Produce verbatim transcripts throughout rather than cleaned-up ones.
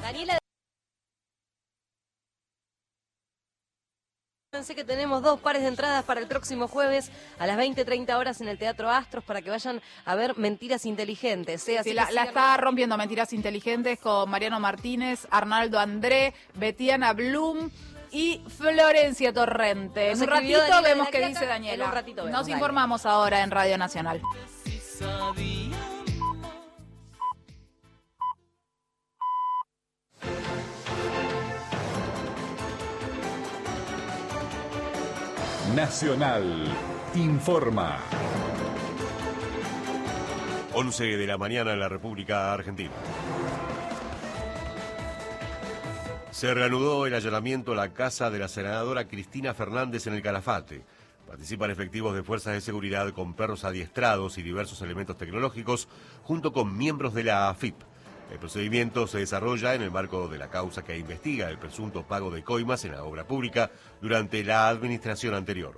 Daniela, pensé que tenemos dos pares de entradas para el próximo jueves a las veinte treinta horas en el Teatro Astros para que vayan a ver Mentiras Inteligentes. ¿eh? Así sí, la, la está rompiendo Mentiras Inteligentes con Mariano Martínez, Arnaldo André, Betiana Blum y Florencia Torrente. En un ratito vemos qué dice Daniela. En un ratito vemos, Nos dale. informamos ahora en Radio Nacional. Nacional informa. once de la mañana en la República Argentina. Se reanudó el allanamiento a la casa de la senadora Cristina Fernández en el Calafate. Participan efectivos de fuerzas de seguridad con perros adiestrados y diversos elementos tecnológicos, junto con miembros de la A F I P. El procedimiento se desarrolla en el marco de la causa que investiga el presunto pago de coimas en la obra pública durante la administración anterior.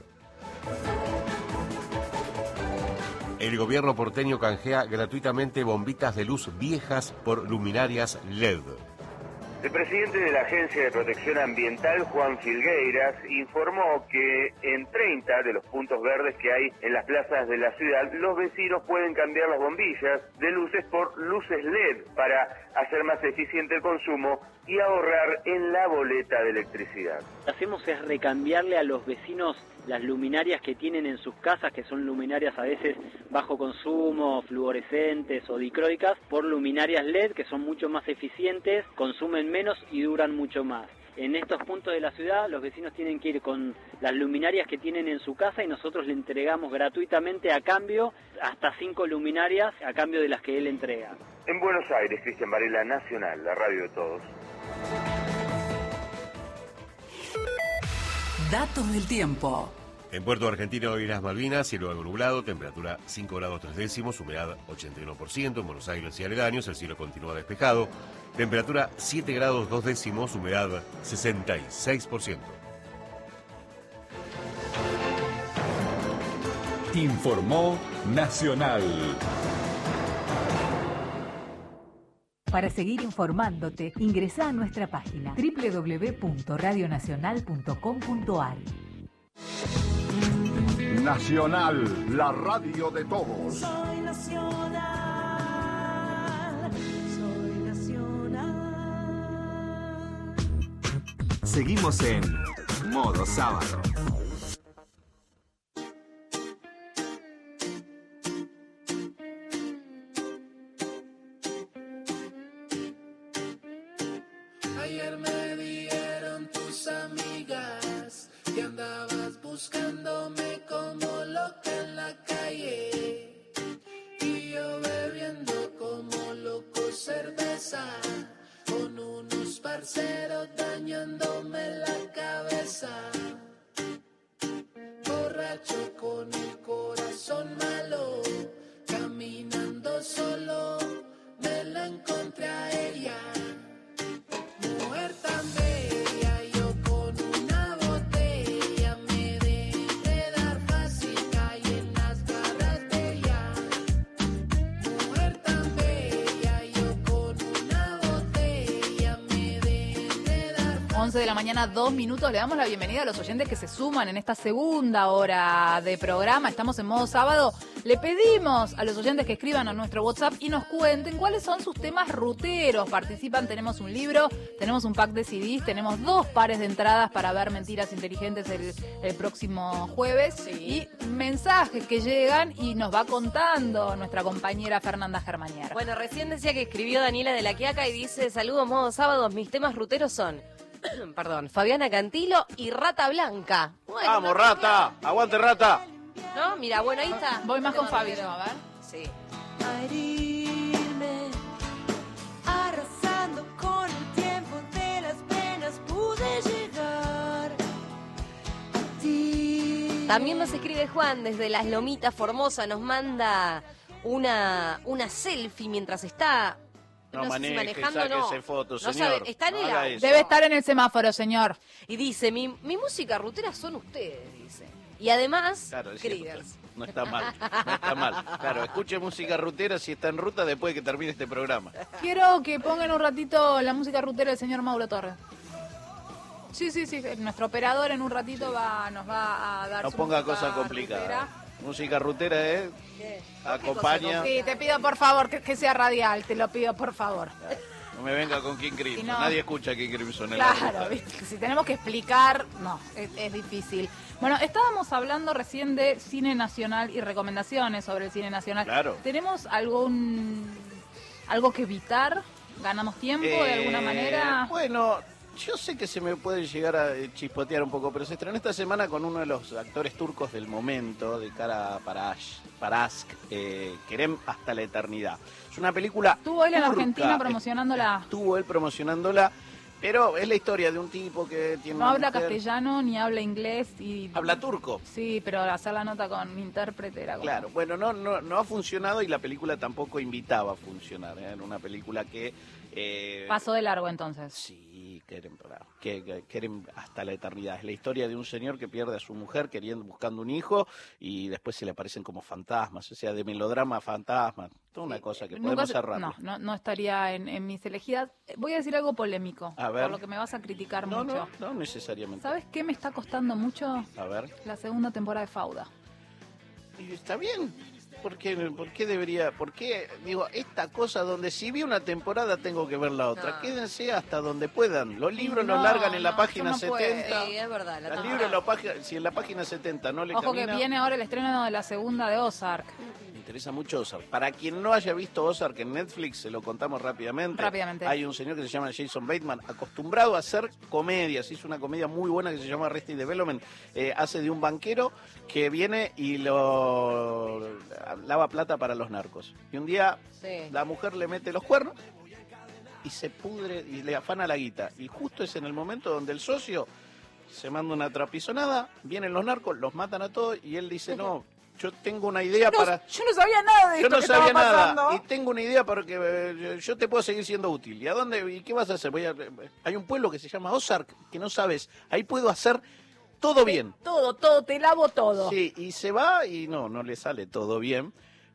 El gobierno porteño canjea gratuitamente bombitas de luz viejas por luminarias L E D. El presidente de la Agencia de Protección Ambiental, Juan Filgueiras, informó que en treinta de los puntos verdes que hay en las plazas de la ciudad, los vecinos pueden cambiar las bombillas de luces por luces L E D para hacer más eficiente el consumo y ahorrar en la boleta de electricidad. Lo que hacemos es recambiarle a los vecinos las luminarias que tienen en sus casas, que son luminarias a veces bajo consumo, fluorescentes o dicróicas, por luminarias L E D que son mucho más eficientes, consumen menos y duran mucho más. En estos puntos de la ciudad los vecinos tienen que ir con las luminarias que tienen en su casa y nosotros le entregamos gratuitamente a cambio hasta cinco luminarias a cambio de las que él entrega. En Buenos Aires, Cristian Varela, Nacional, la radio de todos. Datos del tiempo. En Puerto Argentino y las Malvinas, cielo algo nublado, temperatura cinco grados tres décimos, humedad ochenta y uno por ciento. En Buenos Aires y aledaños, el cielo continúa despejado, temperatura siete grados dos décimos, humedad sesenta y seis por ciento. Informó Nacional. Para seguir informándote, ingresa a nuestra página doble u doble u doble u punto radio nacional punto com punto a r. Nacional, la radio de todos. Soy nacional, soy nacional. Seguimos en Modo Sábado. Ayer me dieron tus amigas que andabas buscándome como loca en la calle y yo bebiendo como loco cerveza con unos parceros dañándome la cabeza, borracho con el corazón malo, caminando solo me la encontré a ella. Mujer tan bella, yo con una botella me dejé dar fácil, caí en las garras de ella. Mujer tan bella, yo con una botella me dejé dar fácil. once de la mañana, dos minutos. Le damos la bienvenida a los oyentes que se suman en esta segunda hora de programa. Estamos en modo sábado. Le pedimos a los oyentes que escriban a nuestro WhatsApp y nos cuenten cuáles son sus temas ruteros. Participan, tenemos un libro, tenemos un pack de C Ds, tenemos dos pares de entradas para ver Mentiras Inteligentes el, el próximo jueves. Sí. Y mensajes que llegan y nos va contando nuestra compañera Fernanda Germanier. Bueno, recién decía que escribió Daniela de la Quiaca y dice: saludos modo sábado, mis temas ruteros son perdón, Fabiana Cantilo y Rata Blanca. Bueno, ¡vamos, Rata! ¡Aguante, Rata! ¿No? Mira, bueno, ahí está. Voy más con Fabi, a ver. Sí. A herirme, arrasando con el tiempo de las penas pude llegar a ti. También nos escribe Juan desde Las Lomitas, Formosa, nos manda una, una selfie mientras está... No, no maneje, sé si manejando, no. sáquese fotos, no señor. Sabe, está en No el haga auto. eso. Debe estar en el semáforo, señor. Y dice, mi, mi música rutera son ustedes, dice. Y además, Claro, es Critters. cierto. No está mal, no está mal. Claro, escuche música rutera si está en ruta después de que termine este programa. Quiero que pongan un ratito la música rutera del señor Mauro Torres. Sí, sí, sí. Nuestro operador en un ratito va, nos va a dar No su ponga música cosas complicadas. rutera. Música rutera, ¿eh? ¿Qué? Acompaña. Sí, te pido por favor que, que sea radial, te lo pido por favor. No me venga con King Crimson. Si no- Nadie escucha King Crimson en la ruta. Claro, ¿viste? Si tenemos que explicar, no, es, es difícil. Bueno, estábamos hablando recién de cine nacional y recomendaciones sobre el cine nacional. Claro. ¿Tenemos algún algo que evitar? ¿Ganamos tiempo de alguna Eh, manera? Bueno, yo sé que se me puede llegar a eh, chispotear un poco, pero se estrenó esta semana con uno de los actores turcos del momento, de cara para Ash, para Ask, eh, Kerem hasta la eternidad. Es una película Estuvo él en turca, Argentina promocionándola. Estuvo él promocionándola, pero es la historia de un tipo que tiene No una habla mujer- castellano ni habla inglés y Habla turco. sí, pero hacer la nota con intérprete era como... Claro, bueno, no, no, no ha funcionado y la película tampoco invitaba a funcionar. ¿eh? Era una película que... eh, Pasó de largo entonces. Sí, Kerem, bravo, que, que- Kerem hasta la eternidad. Es la historia de un señor que pierde a su mujer queriendo, buscando un hijo y después se le aparecen como fantasmas, o sea, de melodrama a fantasma. Toda una cosa que Nunca podemos se- cerrar. no, no, no estaría en, en mis elegidas. Voy a decir algo polémico, A ver. por lo que me vas a criticar No, mucho. no, no necesariamente. ¿Sabes qué me está costando mucho? A ver, La segunda temporada de Fauda. y está bien. ¿Por qué, ¿Por qué debería? ¿Por qué? Digo, esta cosa donde si vi una temporada tengo que ver la otra. No. Quédense hasta donde puedan. Los libros No, los largan en la no, página yo no puedo. setenta. Sí, es verdad. La Los temporada. libros en la página, si en la página setenta no le Ojo camina... que viene ahora el estreno de la segunda de Ozark. Me interesa mucho Ozark. Para quien no haya visto Ozark en Netflix, se lo contamos rápidamente. Rápidamente. Hay un señor que se llama Jason Bateman, acostumbrado a hacer comedias. Hizo una comedia muy buena que se llama Arrested Development. Eh, hace de un banquero que viene y lo lava plata para los narcos. Y un día Sí. la mujer le mete los cuernos y se pudre y le afana la guita. Y justo es en el momento donde el socio se manda una trapisonada, vienen los narcos, los matan a todos y él dice, no, yo tengo una idea No, para... yo no sabía nada de Yo esto no que sabía estaba nada pasando. y tengo una idea para que eh, yo te puedo seguir siendo útil. ¿Y a dónde? ¿Y qué vas a hacer? Voy a- hay un pueblo que se llama Ozark, que no sabes. Ahí puedo hacer todo bien. Todo, todo, te lavo todo. Sí, y se va y no, no le sale todo bien.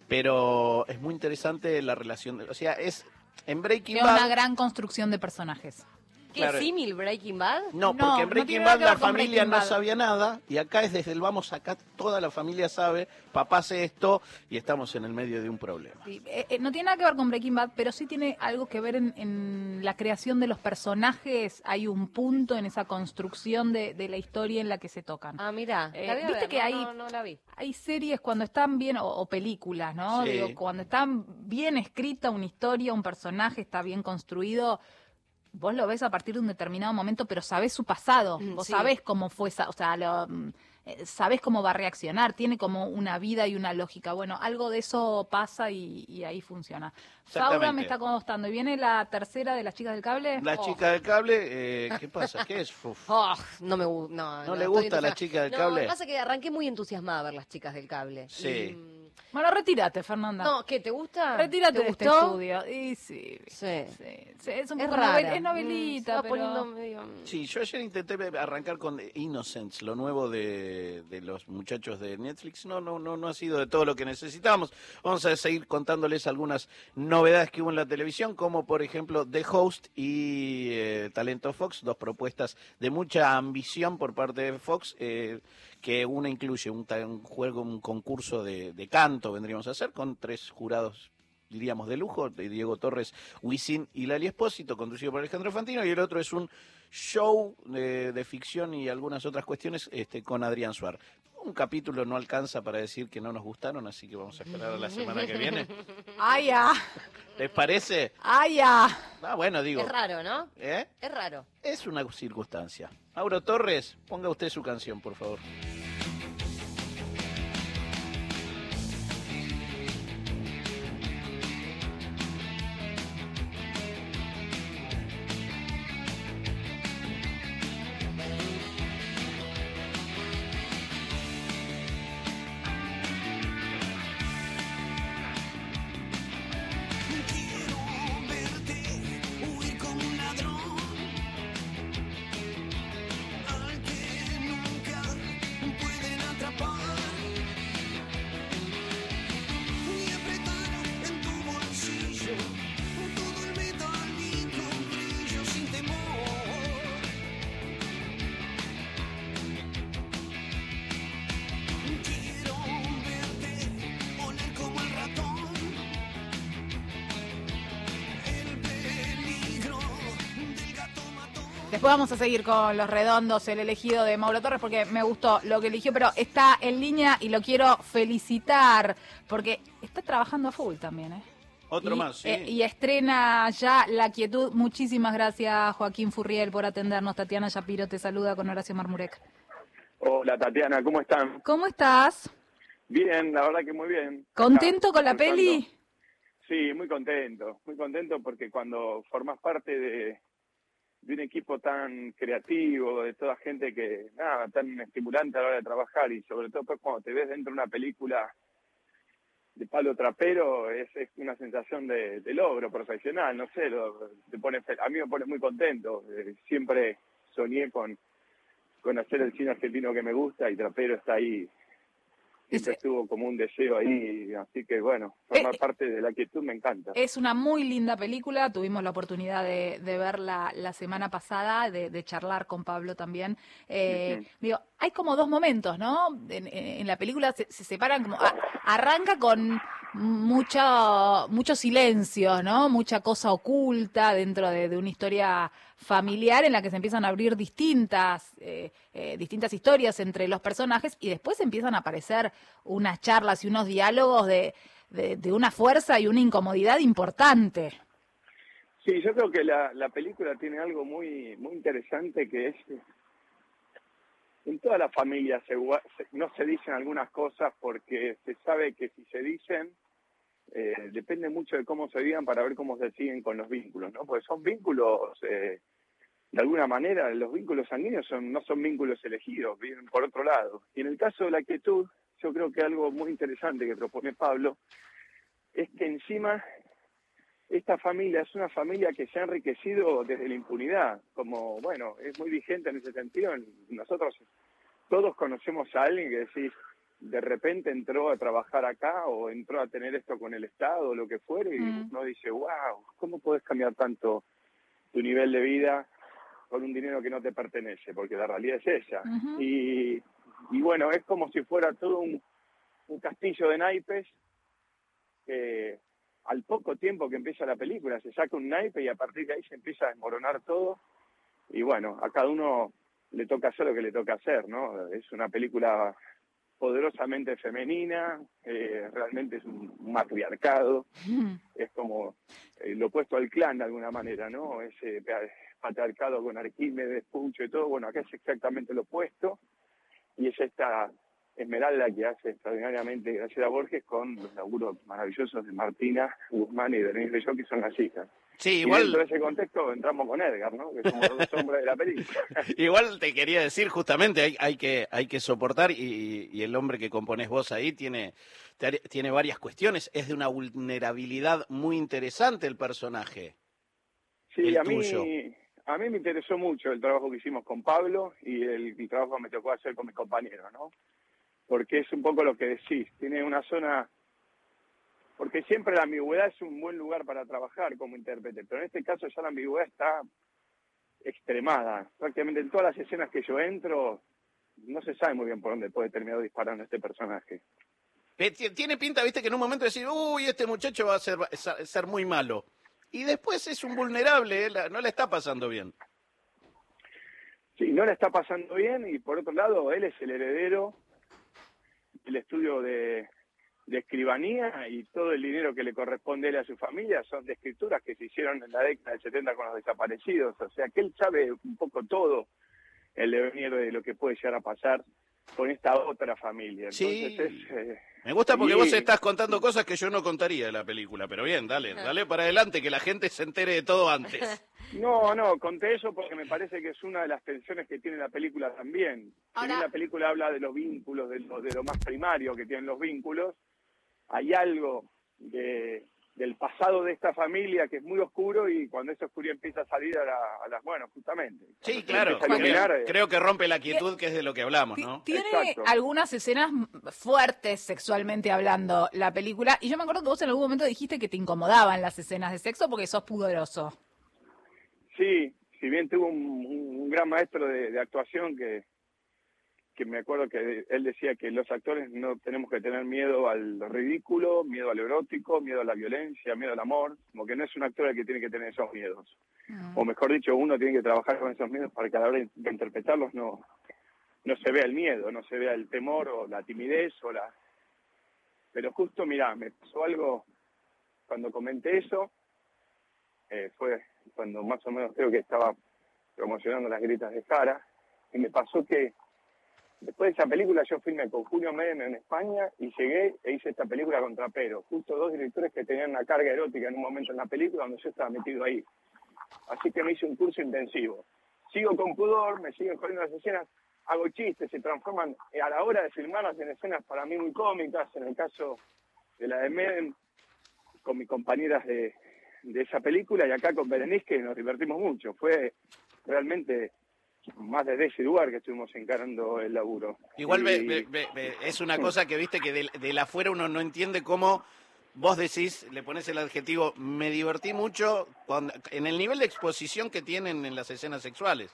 Pero es muy interesante la relación. de- o sea, es en Breaking Tiene una Bad. gran construcción de personajes. ¿Qué Claro. símil Breaking Bad? No, No, porque no en Breaking tiene nada Bad que la ver con familia Breaking no Bad. sabía nada y acá es desde el vamos, acá toda la familia sabe, papá hace esto y estamos en el medio de un problema. Sí, eh, eh, no tiene nada que ver con Breaking Bad, pero sí tiene algo que ver en, en la creación de los personajes. Hay un punto en esa construcción de, de la historia en la que se tocan. Ah, mira. Eh, la voy a viste ver, que no, hay- no, no la vi. Hay series cuando están bien, o, o películas, ¿no? Sí. Digo, cuando están bien escrita una historia, un personaje está bien construido, vos lo ves a partir de un determinado momento, pero sabés su pasado, Mm, vos sí. sabés cómo fue esa, o sea, lo, mm, eh, sabés cómo va a reaccionar, tiene como una vida y una lógica. Bueno, algo de eso pasa y, y ahí funciona. Fauda Exactamente. me está costando. ¿Y viene la tercera de las chicas del cable? La Oh. chica del cable, eh, ¿qué pasa? ¿Qué es? Uf. Oh, no me gusta. No, ¿No le estoy gusta la entusiasmada. chica del No, cable? pasa que arranqué muy entusiasmada a ver las chicas del cable. Sí. Y, mm, Bueno, retírate, Fernanda. no, ¿qué? ¿Te gusta? Retírate ¿Te de este gustó? estudio. Y sí, Sí. sí, sí, es un Es poco rara. novel- es novelita, Mm, se va pero... poniendo medio- Sí, yo ayer intenté arrancar con Innocence, lo nuevo de, de los muchachos de Netflix. No, no, no, no ha sido de todo lo que necesitábamos. Vamos a seguir contándoles algunas novedades que hubo en la televisión, como por ejemplo The Host y eh, Talento Fox, dos propuestas de mucha ambición por parte de Fox, eh, que una incluye un, ta- un juego, un concurso de, de canto, vendríamos a hacer, con tres jurados, diríamos, de lujo, de Diego Torres, Wisin y Lali Espósito, conducido por Alejandro Fantino, y el otro es un show de, de ficción y algunas otras cuestiones este, con Adrián Suar. Un capítulo no alcanza para decir que no nos gustaron, así que vamos a esperar a la semana que viene. ¡Ay, ya! ¿Les parece? ¡Ay, ya! Ah, bueno, digo, Es raro, ¿no? ¿eh? Es raro. Es una circunstancia. Mauro Torres, ponga usted su canción, por favor. Quiero verte huir como un ladrón al que nunca Después vamos a seguir con Los Redondos, el elegido de Mauro Torres, porque me gustó lo que eligió, pero está en línea y lo quiero felicitar, porque está trabajando a full también, ¿eh? Otro y, más, sí. eh, y estrena ya La Quietud. Muchísimas gracias, Joaquín Furriel, por atendernos. Tatiana Shapiro te saluda con Horacio Marmurek. Hola, Tatiana, ¿cómo están? ¿Cómo estás? Bien, la verdad que muy bien. ¿Contento Acá, con la disfrutando. peli? Sí, muy contento, muy contento porque cuando formas parte de, de un equipo tan creativo, de toda gente que, nada, tan estimulante a la hora de trabajar y sobre todo pues, cuando te ves dentro de una película de palo trapero, es, es una sensación de, de logro profesional, no sé, lo, te pone, a mí me pone muy contento. Eh, siempre soñé con, con hacer el cine argentino que me gusta y Trapero está ahí. Siempre estuvo como un deseo ahí, así que bueno, formar eh, parte de La Quietud me encanta. Es una muy linda película, tuvimos la oportunidad de, de verla la semana pasada, de, de charlar con Pablo también. Eh, uh-huh. Digo, hay como dos momentos, ¿no? En, en la película se, se separan, como a, arranca con mucho, muchos silencios, ¿no? Mucha cosa oculta dentro de, de una historia familiar en la que se empiezan a abrir distintas eh, eh, distintas historias entre los personajes y después empiezan a aparecer unas charlas y unos diálogos de, de, de una fuerza y una incomodidad importante. Sí, yo creo que la, la película tiene algo muy muy interesante que es en toda la familia se, no se dicen algunas cosas porque se sabe que si se dicen Eh, depende mucho de cómo se digan para ver cómo se siguen con los vínculos, ¿no? Porque son vínculos, eh, de alguna manera, los vínculos sanguíneos son, no son vínculos elegidos, vienen por otro lado. Y en el caso de La Quietud, yo creo que algo muy interesante que propone Pablo es que encima esta familia es una familia que se ha enriquecido desde la impunidad, como, bueno, es muy vigente en ese sentido. Nosotros todos conocemos a alguien que decís, de repente entró a trabajar acá o entró a tener esto con el Estado o lo que fuere y mm. uno dice, wow, ¿cómo podés cambiar tanto tu nivel de vida con un dinero que no te pertenece? Porque la realidad es esa. Uh-huh. Y, y bueno, es como si fuera todo un, un castillo de naipes que al poco tiempo que empieza la película se saca un naipe y a partir de ahí se empieza a desmoronar todo y bueno, a cada uno le toca hacer lo que le toca hacer, ¿no? Es una película poderosamente femenina, eh, realmente es un matriarcado, mm. es como eh, lo opuesto al clan de alguna manera, ¿no? Ese patriarcado con Arquímedes, Pucho y todo, bueno, acá es exactamente lo opuesto, y es esta Esmeralda que hace extraordinariamente Graciela Borges con los laburos maravillosos de Martina Guzmán y de Denise Belló, que son las hijas. Sí, igual... Y dentro de ese contexto entramos con Edgar, ¿no? Que somos los dos hombres de la película. Igual te quería decir, justamente, hay, hay que hay que soportar, y, y el hombre que componés vos ahí tiene, tiene varias cuestiones. Es de una vulnerabilidad muy interesante el personaje. Sí, el a mí, tuyo. a mí me interesó mucho el trabajo que hicimos con Pablo y el, el trabajo que me tocó hacer con mis compañeros, ¿no? Porque es un poco lo que decís, tiene una zona... Porque siempre la ambigüedad es un buen lugar para trabajar como intérprete, pero en este caso ya la ambigüedad está extremada. Prácticamente en todas las escenas que yo entro, no se sabe muy bien por dónde puede terminar disparando este personaje. Tiene pinta, viste, que en un momento decir, uy, este muchacho va a ser, ser muy malo. Y después es un vulnerable, ¿eh? No le está pasando bien. Sí, no le está pasando bien, y por otro lado, él es el heredero del estudio de... de escribanía, y todo el dinero que le corresponde a él y a su familia son de escrituras que se hicieron en la década del setenta con los desaparecidos, o sea que él sabe un poco todo el devenir de lo que puede llegar a pasar con esta otra familia. Entonces sí. es, eh, me gusta porque y... vos estás contando cosas que yo no contaría de la película, pero bien, dale, dale para adelante, que la gente se entere de todo antes. No, no, conté eso porque me parece que es una de las tensiones que tiene la película también. Ahora... Si bien la película habla de los vínculos, de lo, de lo más primario que tienen los vínculos, hay algo de, del pasado de esta familia que es muy oscuro, y cuando esa oscuridad empieza a salir a, la, a las, bueno, justamente. Sí, claro, creo, eh, creo que rompe la quietud, que es de lo que hablamos, ¿no? Tiene Exacto. algunas escenas fuertes sexualmente hablando la película, y yo me acuerdo que vos en algún momento dijiste que te incomodaban las escenas de sexo porque sos pudoroso. Sí, si bien tuve un, un, un gran maestro de, de actuación que, que me acuerdo que él decía que los actores no tenemos que tener miedo al ridículo, miedo al erótico, miedo a la violencia, miedo al amor, como que no es un actor el que tiene que tener esos miedos. Mm. O mejor dicho, uno tiene que trabajar con esos miedos para que a la hora de interpretarlos no, no se vea el miedo, no se vea el temor o la timidez o la... Pero justo, mirá, me pasó algo cuando comenté eso, eh, fue cuando más o menos creo que estaba promocionando Las Grietas de Jara, y me pasó que después de esa película yo filmé con Julio Medem en España y llegué e hice esta película con Trapero, justo dos directores que tenían una carga erótica en un momento en la película donde yo estaba metido ahí. Así que me hice un curso intensivo. Sigo con pudor, me siguen jodiendo las escenas, hago chistes, se transforman a la hora de filmarlas en escenas para mí muy cómicas, en el caso de la de Medem, con mis compañeras de, de esa película, y acá con Berenice, que nos divertimos mucho. Fue realmente más desde ese lugar que estuvimos encarando el laburo. Igual y... me, me, me, es una cosa que viste que de, de la afuera uno no entiende cómo vos decís, le pones el adjetivo, me divertí mucho cuando, en el nivel de exposición que tienen en las escenas sexuales.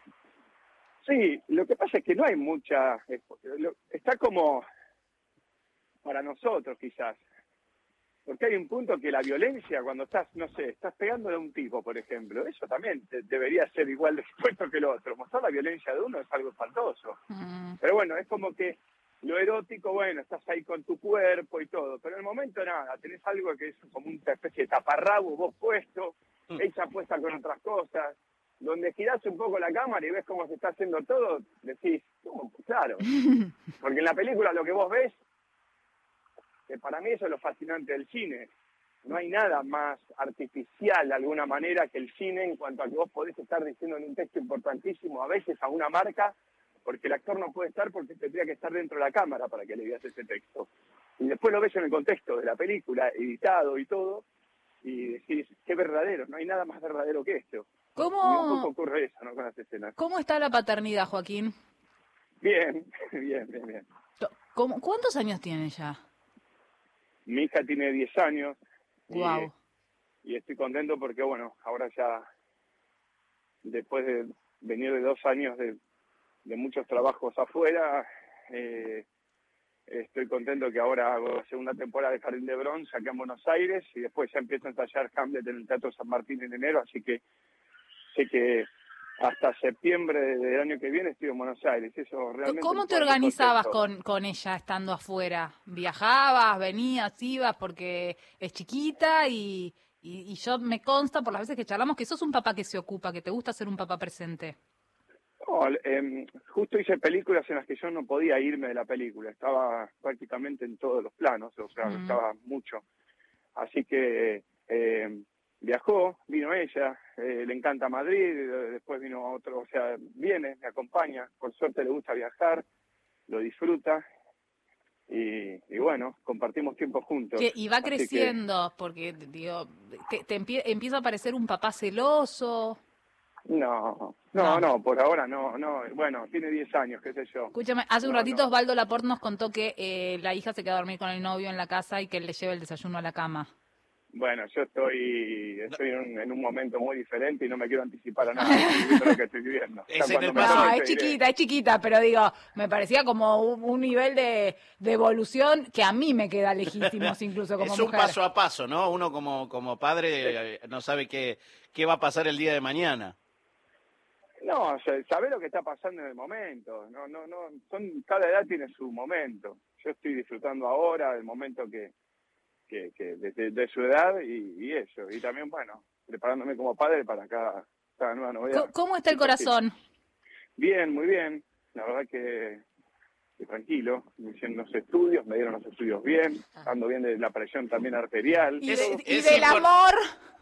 Sí, lo que pasa es que no hay mucha... Está como para nosotros quizás. Porque hay un punto que la violencia, cuando estás, no sé, estás pegándole a un tipo, por ejemplo, eso también te, debería ser igual de expuesto que el otro. Mostrar la violencia de uno es algo espantoso. Mm. Pero bueno, es como que lo erótico, bueno, estás ahí con tu cuerpo y todo, pero en el momento nada, tenés algo que es como una especie de taparrabo vos puesto, mm. ella puesta con otras cosas, donde girás un poco la cámara y ves cómo se está haciendo todo, decís, ¿cómo? Claro, porque en la película lo que vos ves, que para mí eso es lo fascinante del cine. No hay nada más artificial de alguna manera que el cine en cuanto a que vos podés estar diciendo en un texto importantísimo a veces a una marca, porque el actor no puede estar porque tendría que estar dentro de la cámara para que le digas ese texto. Y después lo ves en el contexto de la película, editado y todo, y decís, qué verdadero, no hay nada más verdadero que esto. ¿Cómo, y un poco ocurre eso, ¿no? Con las escenas. ¿Cómo está la paternidad, Joaquín? Bien, bien, bien, bien. ¿Cómo, ¿Cuántos años tiene ya? Mi hija tiene diez años. Wow. Y, y estoy contento porque, bueno, ahora ya, después de venir de dos años de, de muchos trabajos afuera, eh, estoy contento que ahora hago la segunda temporada de Jardín de Bronce acá en Buenos Aires y después ya empiezo a ensayar Hamlet en el Teatro San Martín en enero, así que sé que hasta septiembre del año que viene estoy en Buenos Aires. Eso realmente. ¿Cómo te organizabas con, con ella estando afuera? ¿Viajabas, venías, ibas? Porque es chiquita y, y, y yo me consta por las veces que charlamos que sos un papá que se ocupa, que te gusta ser un papá presente. No, eh, justo hice películas en las que yo no podía irme de la película. Estaba prácticamente en todos los planos, o sea, mm. estaba mucho. Así que... Eh, viajó, vino ella, eh, le encanta Madrid, después vino otro, o sea, viene, me acompaña, por suerte le gusta viajar, lo disfruta y, y bueno, compartimos tiempo juntos. Que, y va creciendo, que, porque digo, te, te empie, empieza a parecer un papá celoso. No, no, no, no, por ahora no, no, bueno, tiene diez años, qué sé yo. Escúchame, hace un no, ratito no. Osvaldo Laporte nos contó que eh, la hija se queda a dormir con el novio en la casa y que él le lleva el desayuno a la cama. Bueno, yo estoy estoy en un, en un momento muy diferente y no me quiero anticipar a nada de lo que estoy viviendo. Es, no, es chiquita, es chiquita, pero digo, me parecía como un, un nivel de, de evolución que a mí me queda legítimo, incluso como es mujer. Es un paso a paso, ¿no? Uno como, como padre sí. no sabe qué, qué va a pasar el día de mañana. No, o sea, sabe lo que está pasando en el momento. No, no, no. Son, cada edad tiene su momento. Yo estoy disfrutando ahora del momento que que, que de, de, de su edad y, y eso. Y también, bueno, preparándome como padre para cada, cada nueva novedad. ¿Cómo está el corazón? Bien, muy bien. La verdad que, que tranquilo. Me hicieron los estudios, me dieron los estudios bien. Ando bien de la presión también arterial. ¿Y, de, y del amor?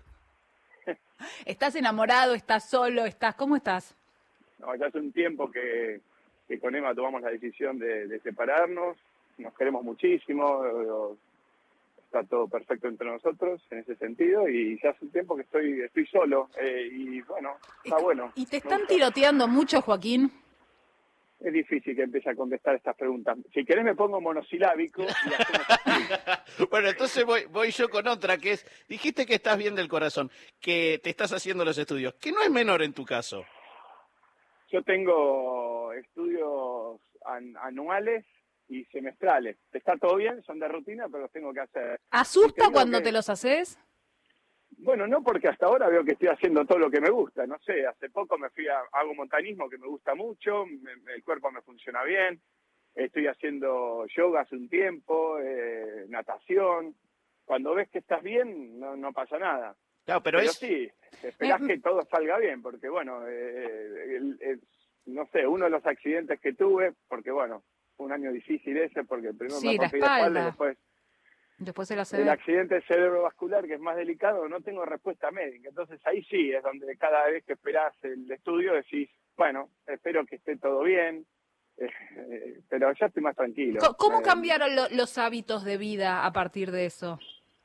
¿Estás enamorado? ¿Estás solo? ¿Estás ¿Cómo estás? No, ya hace un tiempo que, que con Emma tomamos la decisión de, de separarnos. Nos queremos muchísimo. Está todo perfecto entre nosotros en ese sentido y ya hace un tiempo que estoy estoy solo eh, y bueno, está bueno. ¿Y te están tiroteando mucho, Joaquín? Es difícil que empiece a contestar estas preguntas. Si querés me pongo monosilábico. Y hacemos bueno, entonces voy, voy yo con otra que es, dijiste que estás bien del corazón, que te estás haciendo los estudios, que no es menor en tu caso. Yo tengo estudios an- anuales y semestrales. Está todo bien, son de rutina, pero los tengo que hacer. ¿Asusta cuando que... te los haces? Bueno, no, porque hasta ahora veo que estoy haciendo todo lo que me gusta. No sé, hace poco me fui a hago montañismo que me gusta mucho, me, el cuerpo me funciona bien. Estoy haciendo yoga hace un tiempo, eh, natación. Cuando ves que estás bien, no, no pasa nada. Claro, pero, pero es... sí, esperás que todo salga bien, porque bueno, eh, el, el, no sé, uno de los accidentes que tuve, porque bueno, fue un año difícil ese, porque primero Sí, me la rompí la espalda y espalda. después Después se la el accidente cerebrovascular, que es más delicado, no tengo respuesta médica. Entonces ahí sí es donde cada vez que esperás el estudio decís, bueno, espero que esté todo bien, eh, pero ya estoy más tranquilo. ¿Cómo, cómo Eh, cambiaron lo- los hábitos de vida a partir de eso?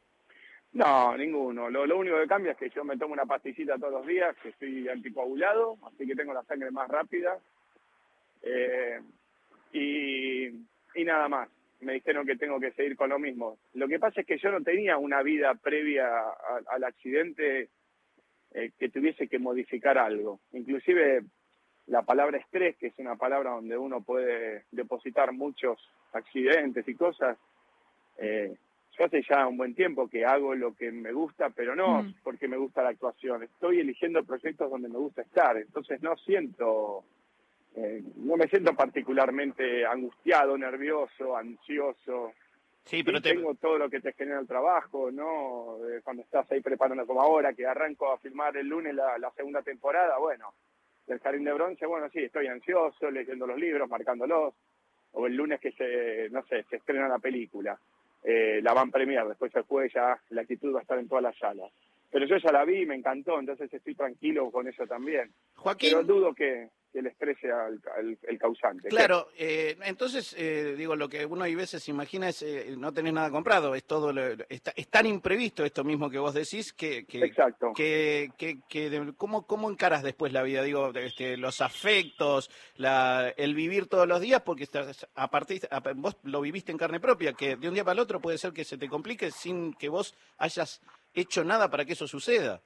No, ninguno. Lo, lo único que cambia es que yo me tomo una pastillita todos los días, que estoy anticoagulado, así que tengo la sangre más rápida. Eh, y, y nada más. Me dijeron que tengo que seguir con lo mismo. Lo que pasa es que yo no tenía una vida previa a, al accidente eh, que tuviese que modificar algo. Inclusive la palabra estrés, que es una palabra donde uno puede depositar muchos accidentes y cosas, eh, yo hace ya un buen tiempo que hago lo que me gusta, pero no Mm. porque me gusta la actuación. Estoy eligiendo proyectos donde me gusta estar, entonces no siento... Eh, no me siento particularmente angustiado, nervioso, ansioso. Sí, pero te... tengo todo lo que te genera el trabajo, ¿no? Eh, cuando estás ahí preparando como ahora, que arranco a filmar el lunes la, la segunda temporada, bueno, del Jardín de Bronce, bueno, sí, estoy ansioso, leyendo los libros, marcándolos, o el lunes que se, no sé, se estrena la película, eh, la van premier, después el jueves ya la actitud va a estar en todas las salas. Pero yo ya la vi, me encantó, entonces estoy tranquilo con eso también. Joaquín... Pero dudo que... que el estrés sea el, el, el causante. Claro, eh, entonces, eh, digo, lo que uno hay veces se imagina es eh, no tenés nada comprado, es todo, lo, está, es tan imprevisto esto mismo que vos decís que... que Exacto. Que, que, que de, ¿cómo, ¿Cómo encaras después la vida? Digo, este, los afectos, la, el vivir todos los días, porque estás, a partir, a, vos lo viviste en carne propia, que de un día para el otro puede ser que se te complique sin que vos hayas hecho nada para que eso suceda.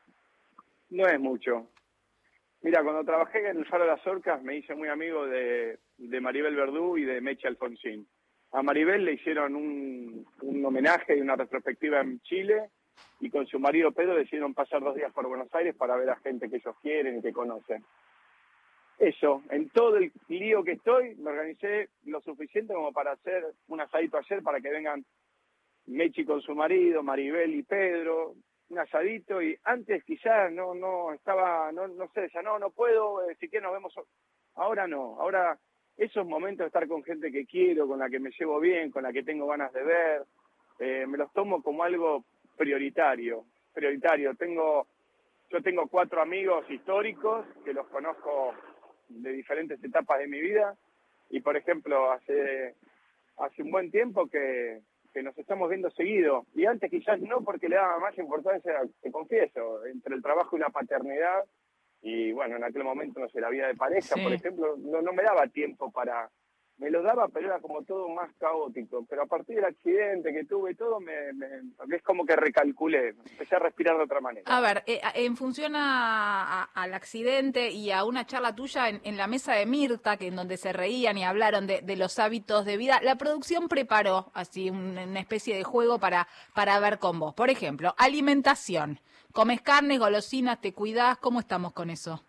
No es mucho. Mira, cuando trabajé en el Faro de las Orcas me hice muy amigo de, de Maribel Verdú y de Meche Alfonsín. A Maribel le hicieron un, un homenaje y una retrospectiva en Chile y con su marido Pedro decidieron pasar dos días por Buenos Aires para ver a gente que ellos quieren y que conocen. Eso, en todo el lío que estoy, me organicé lo suficiente como para hacer un asadito ayer para que vengan Mechi con su marido, Maribel y Pedro, un asadito, y antes quizás no no estaba, no no sé, ya no, no puedo, eh, si quieres nos vemos, ahora no, ahora esos momentos de estar con gente que quiero, con la que me llevo bien, con la que tengo ganas de ver, eh, me los tomo como algo prioritario, prioritario, tengo, yo tengo cuatro amigos históricos que los conozco de diferentes etapas de mi vida, y por ejemplo, hace, hace un buen tiempo que que nos estamos viendo seguido, y antes quizás no porque le daba más importancia, te confieso, entre el trabajo y la paternidad, y bueno, en aquel momento, no sé, la vida de pareja, Sí. por ejemplo, no, no me daba tiempo para, me lo daba, pero era como todo más caótico, pero a partir del accidente que tuve y todo, me, me, es como que recalculé, empecé a respirar de otra manera. A ver, eh, en función a, a- al accidente y a una charla tuya en, en la mesa de Mirta, que en donde se reían y hablaron de, de los hábitos de vida, la producción preparó así un- una especie de juego para, para ver con vos. Por ejemplo, alimentación. ¿Comes carne, golosinas, te cuidás? ¿Cómo estamos con eso?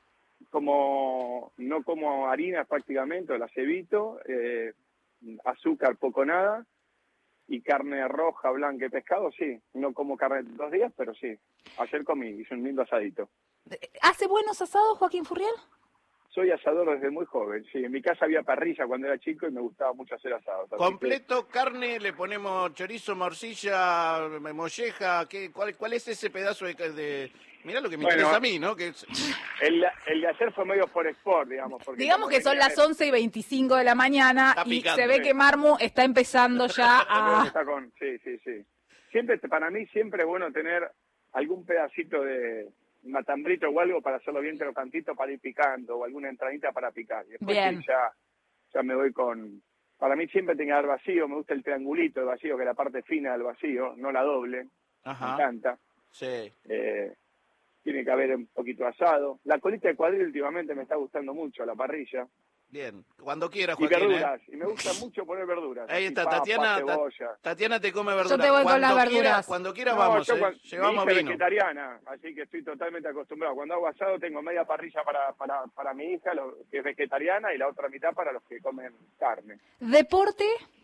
Como no como harinas prácticamente, las evito, eh, azúcar poco nada, y carne roja, blanca y pescado, sí. No como carne dos días, pero sí. Ayer comí, hice un lindo asadito. ¿Hace buenos asados, Joaquín Furriel? Soy asador desde muy joven, sí. En mi casa había parrilla cuando era chico y me gustaba mucho hacer asados. así Completo, carne, le ponemos chorizo, morcilla, molleja, ¿qué, cuál, ¿cuál es ese pedazo de... de... Mirá lo que me Bueno, interesa a mí, ¿no? Que es- que El, el de ayer fue medio por sport, digamos. Porque Digamos como que son venía las de- once y veinticinco de la mañana Está y picante. se ve que Marmu está empezando ya a... Está con- sí, sí, sí. Siempre, para mí siempre es bueno tener algún pedacito de matambrito o algo para hacerlo bien crocantito para ir picando, o alguna entradita para picar. Y después Bien. sí, ya, ya me voy con... Para mí siempre tiene que haber vacío, me gusta el triangulito de vacío, que es la parte fina del vacío, no la doble. Ajá. Me encanta. Sí. Eh, tiene que haber un poquito asado. La colita de cuadril últimamente me está gustando mucho, a la parrilla. Bien, cuando quieras, Y Joaquín. verduras, ¿eh? y me gusta mucho poner verduras. Ahí así, está, papa, Tatiana, cebolla. Ta- Tatiana te come verduras. Yo te voy con cuando las quieras, verduras. Cuando quieras No, vamos, yo ¿eh? cuando- Llevamos mi hija es vino. vegetariana, así que estoy totalmente acostumbrado. Cuando hago asado tengo media parrilla para, para, para mi hija, lo, que es vegetariana, y la otra mitad para los que comen carne. ¿Deporte?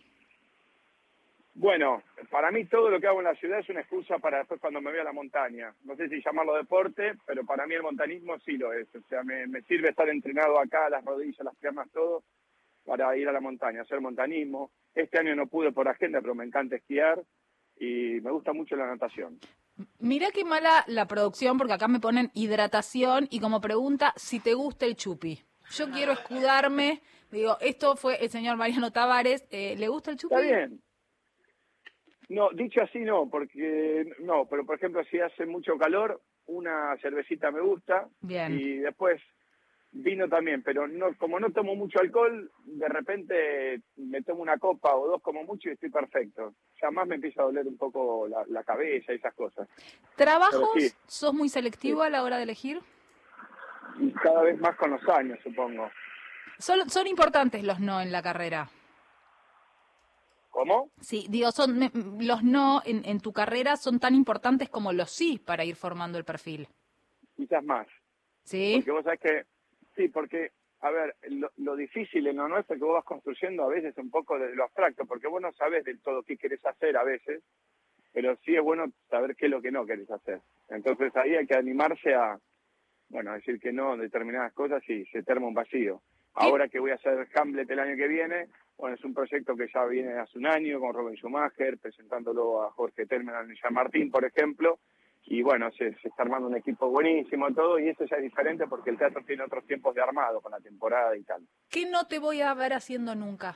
Bueno, para mí todo lo que hago en la ciudad es una excusa para después cuando me voy a la montaña. No sé si llamarlo deporte, pero para mí el montanismo sí lo es. O sea, me, me sirve estar entrenado acá, las rodillas, las piernas, todo, para ir a la montaña, hacer montanismo. Este año no pude por agenda, pero me encanta esquiar y me gusta mucho la natación. Mirá qué mala la producción, porque acá me ponen hidratación y como pregunta si te gusta el chupi. Yo quiero escudarme, digo, esto fue el señor Mariano Tavares, eh, ¿le gusta el chupi? Está bien. No, dicho así no, porque no, pero por ejemplo si hace mucho calor, una cervecita me gusta. Bien. Y después vino también, pero no, como no tomo mucho alcohol, de repente me tomo una copa o dos como mucho y estoy perfecto. Ya más me empieza a doler un poco la, la cabeza y esas cosas. ¿Trabajos? Pero sí. ¿Sos muy selectivo Sí. a la hora de elegir? Y cada vez más con los años, supongo. Son, son importantes los no en la carrera. ¿Cómo? Sí, digo, son me- los no en, en tu carrera son tan importantes como los sí para ir formando el perfil. Quizás más. ¿Sí? Porque vos sabés que, sí, porque, a ver, lo, lo difícil en lo nuestro es que vos vas construyendo a veces un poco de lo abstracto, porque vos no sabés del todo qué querés hacer a veces, pero sí es bueno saber qué es lo que no querés hacer. Entonces ahí hay que animarse a, bueno, a decir que no a determinadas cosas y se terma un vacío. Ahora que voy a hacer Hamlet el año que viene, bueno, es un proyecto que ya viene hace un año con Robin Schumacher, presentándolo a Jorge Telman y Jean Martín, por ejemplo, y bueno, se, se está armando un equipo buenísimo todo, y eso ya es diferente porque el teatro tiene otros tiempos de armado con la temporada y tal. ¿Qué no te voy a ver haciendo nunca?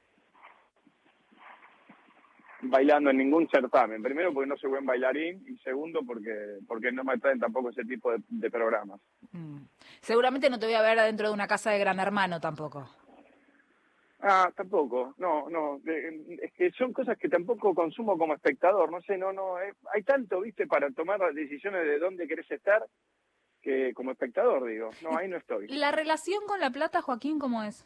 Bailando en ningún certamen, primero porque no soy buen bailarín, y segundo porque porque no me atraen tampoco ese tipo de, de programas. Mm. Seguramente no te voy a ver adentro de una casa de Gran Hermano tampoco. Ah, tampoco, no, no, eh, es que son cosas que tampoco consumo como espectador, no sé, no, no, eh, hay tanto, viste, para tomar las decisiones de dónde querés estar, que como espectador, digo, no, ahí no estoy. ¿La relación con la plata, Joaquín, cómo es?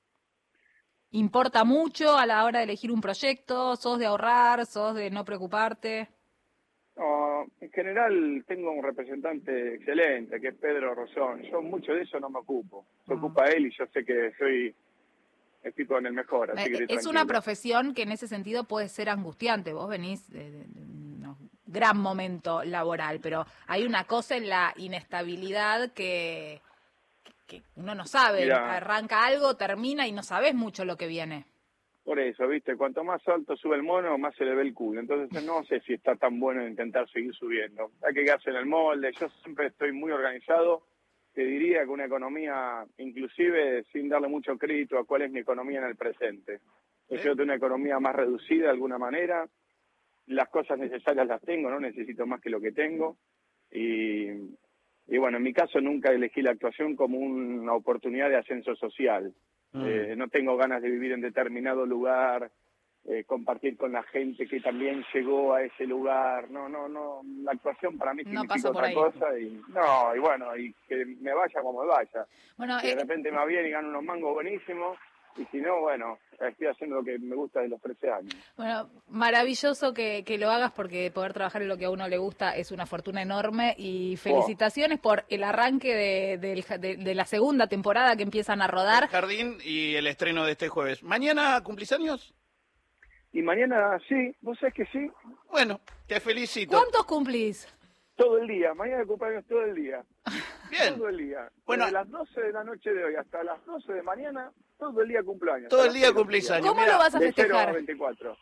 ¿Importa mucho a la hora de elegir un proyecto? ¿Sos de ahorrar? ¿Sos de no preocuparte? No, en general tengo un representante excelente, que es Pedro Rosón, yo mucho de eso no me ocupo, se ocupa él y yo sé que soy... estoy con el mejor, así que Eh, estoy es una tranquilo. profesión que en ese sentido puede ser angustiante. Vos venís de, de- de un gran momento laboral, pero hay una cosa en la inestabilidad que, que uno no sabe. Mirá. Arranca algo, termina y no sabes mucho lo que viene. Por eso, viste, cuanto más alto sube el mono, más se le ve el culo. Entonces no sé si está tan bueno intentar seguir subiendo. Hay que quedarse en el molde. Yo siempre estoy muy organizado. Te diría que una economía, inclusive sin darle mucho crédito a cuál es mi economía en el presente. Yo tengo una economía más reducida de alguna manera. Las cosas necesarias las tengo, no necesito más que lo que tengo. Y, y bueno, en mi caso nunca elegí la actuación como una oportunidad de ascenso social. Mm. Eh, no tengo ganas de vivir en determinado lugar, eh, compartir con la gente que también llegó a ese lugar. No, no, no. La actuación para mí No significa pasa por otra ahí. cosa. Y, no, y bueno, y que me vaya como me vaya. Bueno, Si de eh, repente me va bien y gano unos mangos buenísimos, y si no, bueno, estoy haciendo lo que me gusta de los trece años. bueno, maravilloso que, que lo hagas porque poder trabajar en lo que a uno le gusta es una fortuna enorme y felicitaciones por el arranque de, del- de- de la segunda temporada que empiezan a rodar. El Jardín y el estreno de este jueves. ¿Mañana cumplís años? Y mañana sí, vos sabés que sí, Bueno, te felicito. ¿Cuántos cumplís? todo el día. Mañana cumpleaños todo el día. Bien. Todo el día. Bueno. Desde las doce de la noche de hoy hasta las doce de mañana, todo el día cumpleaños. Todo Hasta el las día cero cumplís del día. años. ¿Cómo Mirá, lo vas a De cero festejar? a veinticuatro.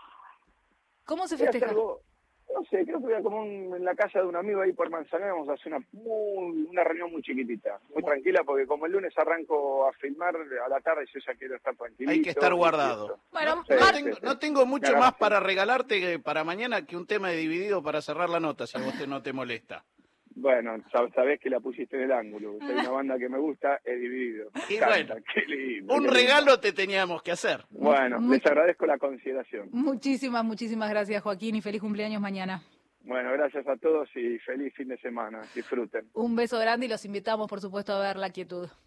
¿Cómo se Voy a hacer festeja? algo, no sé, creo que voy a comer un- en la casa de un amigo ahí por Manzanera, vamos a hacer una, muy, una reunión muy chiquitita, muy tranquila, porque como el lunes arranco a filmar a la tarde, yo ya quiero estar tranquilito. Hay que estar y guardado. eso. Bueno, Sí, No sí, tengo, sí. no tengo mucho Claro, más sí. para regalarte que para mañana que un tema de Dividido para cerrar la nota, si a vos te- no te molesta. Bueno, sab- sabés que la pusiste en el ángulo. Si hay una banda que me gusta, es Dividido. Me Y encanta, bueno, qué lindo, Un qué lindo. regalo te teníamos que hacer. Bueno, Mucho- les agradezco la consideración. Muchísimas, muchísimas gracias, Joaquín, y feliz cumpleaños mañana. Bueno, gracias a todos y feliz fin de semana. Disfruten. Un beso grande y los invitamos, por supuesto, a ver La Quietud.